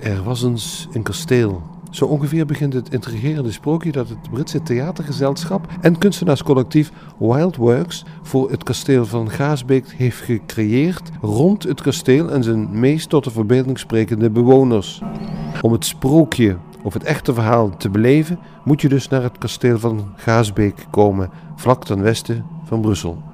Er was eens een kasteel. Zo ongeveer begint het intrigerende sprookje dat het Britse theatergezelschap en kunstenaarscollectief Wild Works voor het kasteel van Gaasbeek heeft gecreëerd rond het kasteel en zijn meest tot de verbeelding sprekende bewoners. Om het sprookje of het echte verhaal te beleven moet je dus naar het kasteel van Gaasbeek komen, vlak ten westen van Brussel.